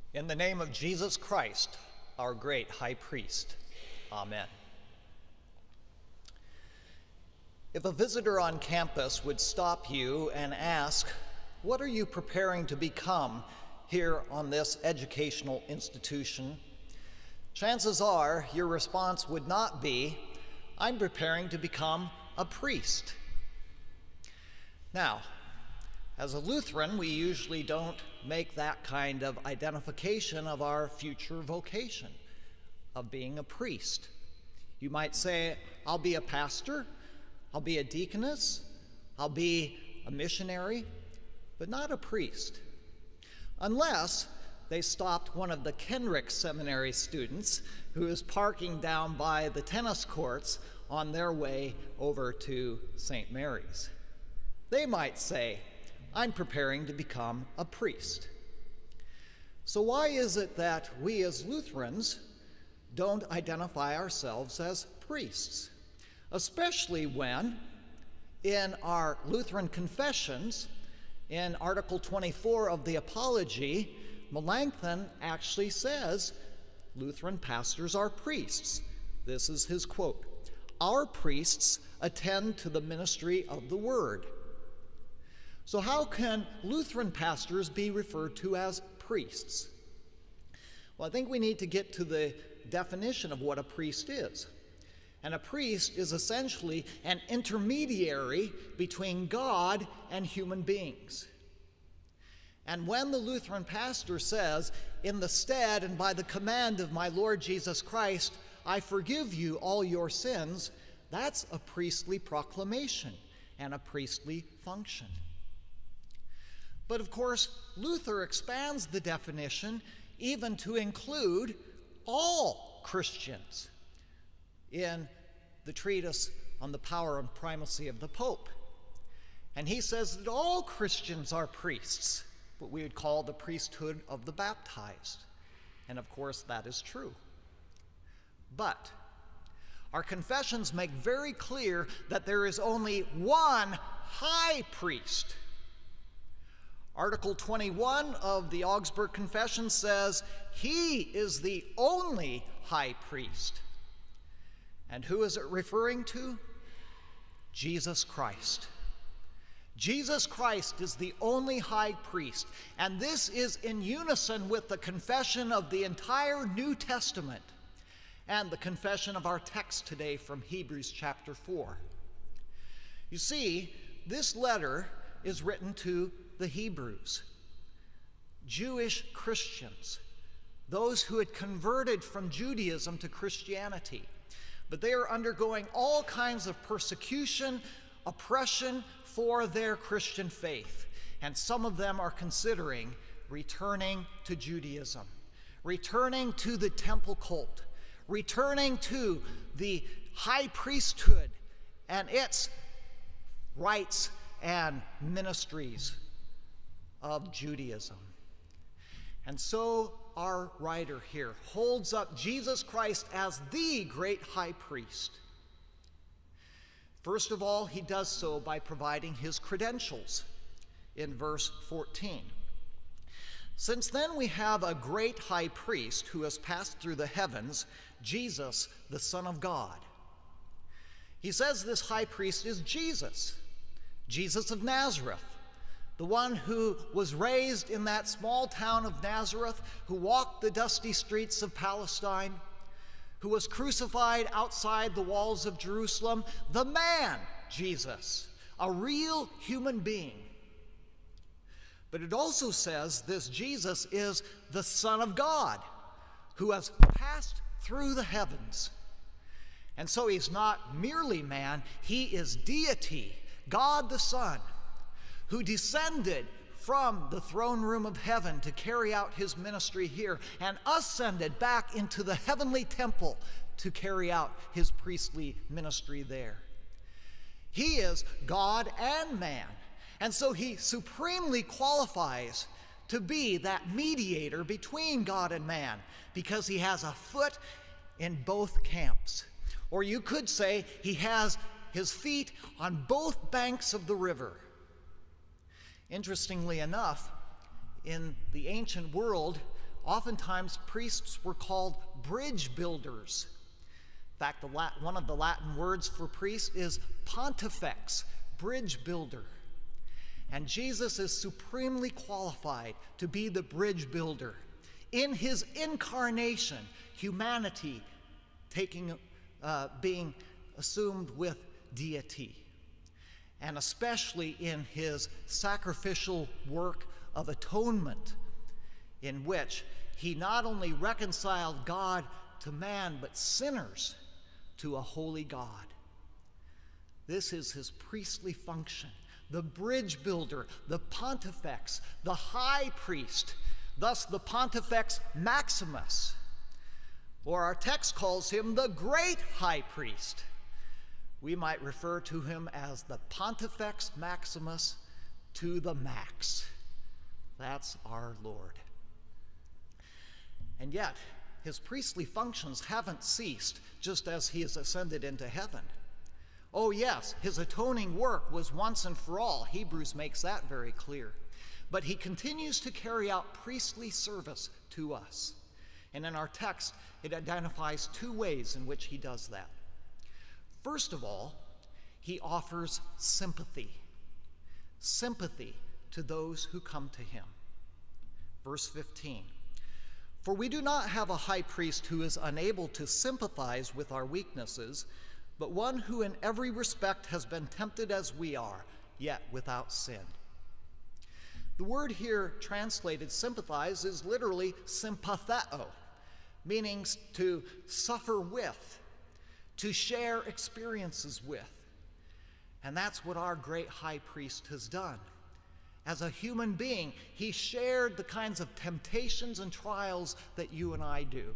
In the name of Jesus Christ, our great high priest. Amen. If a visitor on campus would stop you and ask, "What are you preparing to become here on this educational institution?" chances are your response would not be, "I'm preparing to become a priest." Now, as a Lutheran, we usually don't make that kind of identification of our future vocation, of being a priest. You might say, "I'll be a pastor, I'll be a deaconess, I'll be a missionary," but not a priest. Unless they stopped one of the Kenrick Seminary students who is parking down by the tennis courts on their way over to St. Mary's. They might say, "I'm preparing to become a priest." So why is it that we as Lutherans don't identify ourselves as priests? Especially when, in our Lutheran confessions, in Article 24 of the Apology, Melanchthon actually says Lutheran pastors are priests. This is his quote: "Our priests attend to the ministry of the word." So how can Lutheran pastors be referred to as priests? Well, I think we need to get to the definition of what a priest is. And a priest is essentially an intermediary between God and human beings. And when the Lutheran pastor says, "In the stead and by the command of my Lord Jesus Christ, I forgive you all your sins," that's a priestly proclamation and a priestly function. But of course, Luther expands the definition even to include all Christians in the treatise on the power and primacy of the Pope. And he says that all Christians are priests, what we would call the priesthood of the baptized. And of course, that is true. But our confessions make very clear that there is only one high priest. Article 21 of the Augsburg Confession says he is the only high priest. And who is it referring to? Jesus Christ. Jesus Christ is the only high priest, and this is in unison with the confession of the entire New Testament and the confession of our text today from Hebrews chapter 4. You see, this letter is written to the Hebrews, Jewish Christians, those who had converted from Judaism to Christianity. But they are undergoing all kinds of persecution, oppression for their Christian faith. And some of them are considering returning to Judaism, returning to the temple cult, returning to the high priesthood and its rights and ministries of Judaism. And so our writer here holds up Jesus Christ as the great high priest. First of all, he does so by providing his credentials in verse 14. "Since then we have a great high priest who has passed through the heavens, Jesus, the Son of God." He says this high priest is Jesus, Jesus of Nazareth, the one who was raised in that small town of Nazareth, who walked the dusty streets of Palestine, who was crucified outside the walls of Jerusalem, the man Jesus, a real human being. But it also says this Jesus is the Son of God, who has passed through the heavens. And so he's not merely man, he is deity, God the Son, who descended from the throne room of heaven to carry out his ministry here and ascended back into the heavenly temple to carry out his priestly ministry there. He is God and man, and so he supremely qualifies to be that mediator between God and man because he has a foot in both camps. Or you could say he has his feet on both banks of the river. Interestingly enough, in the ancient world, Oftentimes, priests were called bridge builders. In fact, one of the Latin words for priest is pontifex, bridge builder. And Jesus is supremely qualified to be the bridge builder. In his incarnation, humanity being assumed with deity, and especially in his sacrificial work of atonement, in which he not only reconciled God to man, but sinners to a holy God. This is his priestly function, the bridge builder, the pontifex, the high priest, thus the Pontifex Maximus, or our text calls him the great high priest. We might refer to him as the Pontifex Maximus to the max. That's our Lord. And yet, his priestly functions haven't ceased just as he has ascended into heaven. Oh yes, his atoning work was once and for all. Hebrews makes that very clear. But he continues to carry out priestly service to us. And in our text, it identifies two ways in which he does that. First of all, he offers sympathy. Sympathy to those who come to him. Verse 15. For we do not have a high priest who is unable to sympathize with our weaknesses, but one who in every respect has been tempted as we are, yet without sin. The word here translated sympathize is literally sympatheo, meaning to suffer with, to share experiences with. And that's what our great high priest has done. As a human being, he shared the kinds of temptations and trials that you and I do.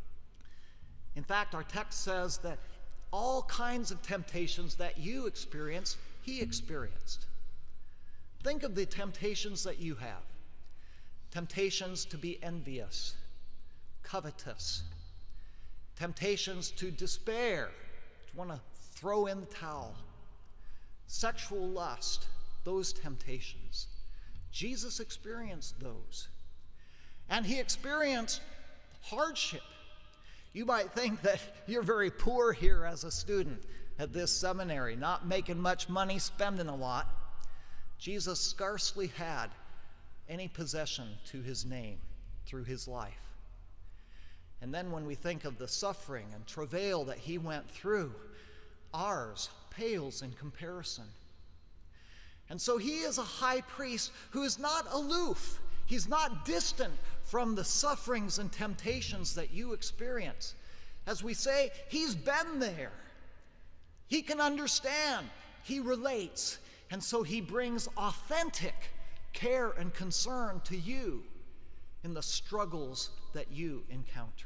In fact, our text says that all kinds of temptations that you experience, he experienced. Think of the temptations that you have. Temptations to be envious, covetous, temptations to despair, to want to throw in the towel, sexual lust, those temptations. Jesus experienced those. And he experienced hardship. You might think that you're very poor here as a student at this seminary, not making much money, spending a lot. Jesus scarcely had any possession to his name through his life. And then when we think of the suffering and travail that he went through, ours pales in comparison. And so he is a high priest who is not aloof. He's not distant from the sufferings and temptations that you experience. As we say, he's been there. He can understand. He relates. And so he brings authentic care and concern to you in the struggles that you encounter.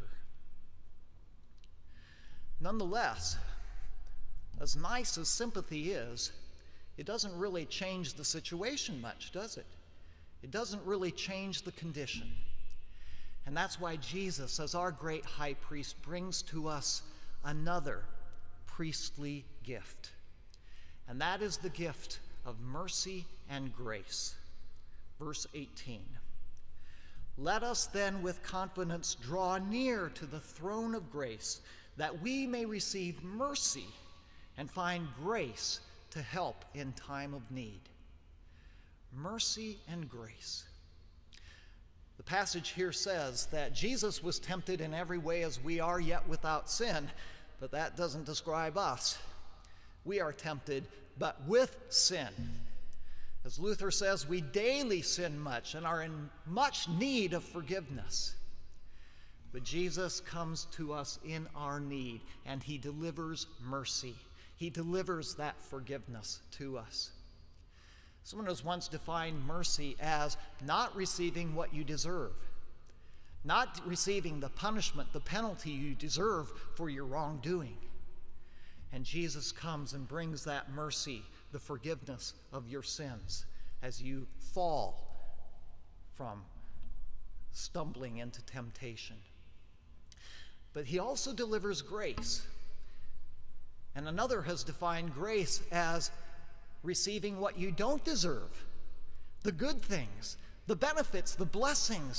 Nonetheless, as nice as sympathy is, it doesn't really change the situation much, does it? It doesn't really change the condition. And that's why Jesus, as our great high priest, brings to us another priestly gift. And that is the gift of mercy and grace. Verse 18. Let us then with confidence draw near to the throne of grace, that we may receive mercy and find grace to help in time of need. Mercy and grace. The passage here says that Jesus was tempted in every way as we are, yet without sin, but that doesn't describe us. We are tempted, but with sin. As Luther says, we daily sin much and are in much need of forgiveness. But Jesus comes to us in our need, and he delivers mercy. He delivers that forgiveness to us. Someone has once defined mercy as not receiving what you deserve, not receiving the punishment, the penalty you deserve for your wrongdoing. And Jesus comes and brings that mercy, the forgiveness of your sins as you fall from stumbling into temptation. But he also delivers grace. And another has defined grace as receiving what you don't deserve, the good things, the benefits, the blessings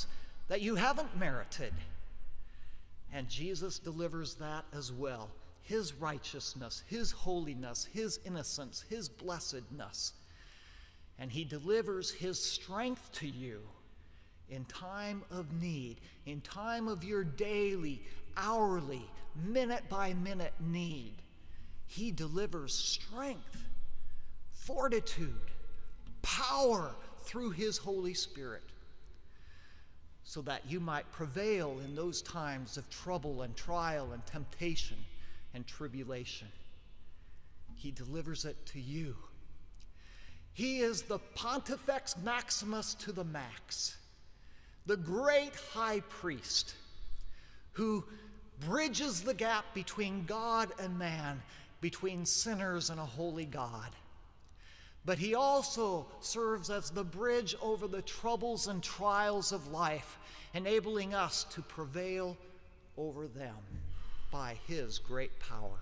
that you haven't merited. And Jesus delivers that as well. His righteousness, his holiness, his innocence, his blessedness. And he delivers his strength to you in time of need, in time of your daily, hourly, minute-by-minute need. He delivers strength, fortitude, power through his Holy Spirit, so that you might prevail in those times of trouble and trial and temptation and tribulation. He delivers it to you. He is the Pontifex Maximus to the max, the great high priest who bridges the gap between God and man, between sinners and a holy God. But he also serves as the bridge over the troubles and trials of life, enabling us to prevail over them by his great power.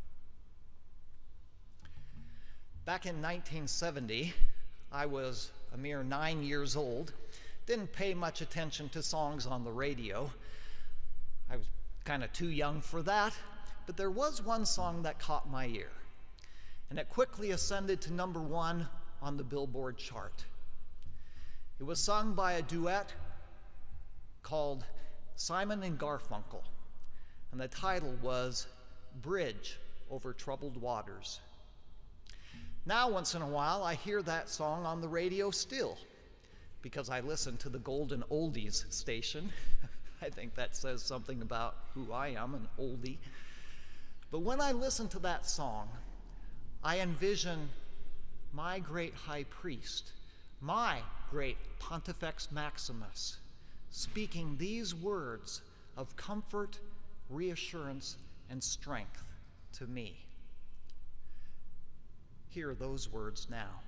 Back in 1970, I was a mere 9 years old, didn't pay much attention to songs on the radio. I was kind of too young for that, but there was one song that caught my ear, and it quickly ascended to number 1 on the Billboard chart. It was sung by a duet called Simon and Garfunkel, and the title was Bridge Over Troubled Waters. Now, once in a while, I hear that song on the radio still, because I listen to the Golden Oldies station. I think that says something about who I am, an oldie. But when I listen to that song, I envision my great high priest, my great Pontifex Maximus, speaking these words of comfort, reassurance, and strength to me. Hear those words now.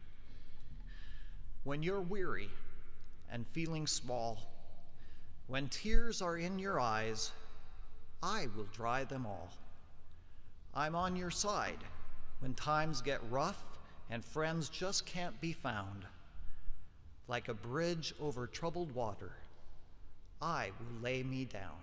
When you're weary and feeling small, when tears are in your eyes, I will dry them all. I'm on your side when times get rough and friends just can't be found. Like a bridge over troubled water, I will lay me down.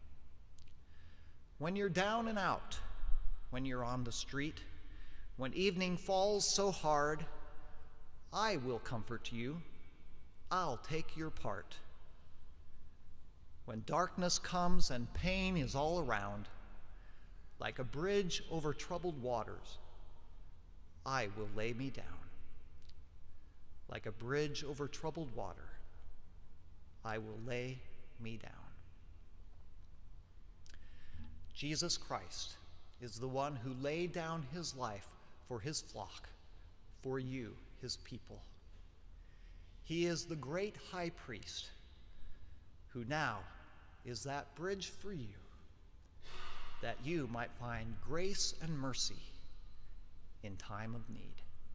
When you're down and out, when you're on the street, when evening falls so hard, I will comfort you. I'll take your part. When darkness comes and pain is all around, like a bridge over troubled waters, I will lay me down. Like a bridge over troubled water, I will lay me down. Jesus Christ is the one who laid down his life for his flock, for you, his people. He is the great high priest who now is that bridge for you, that you might find grace and mercy in time of need.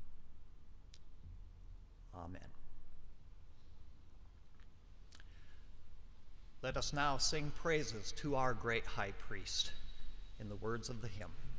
Amen. Let us now sing praises to our great high priest in the words of the hymn.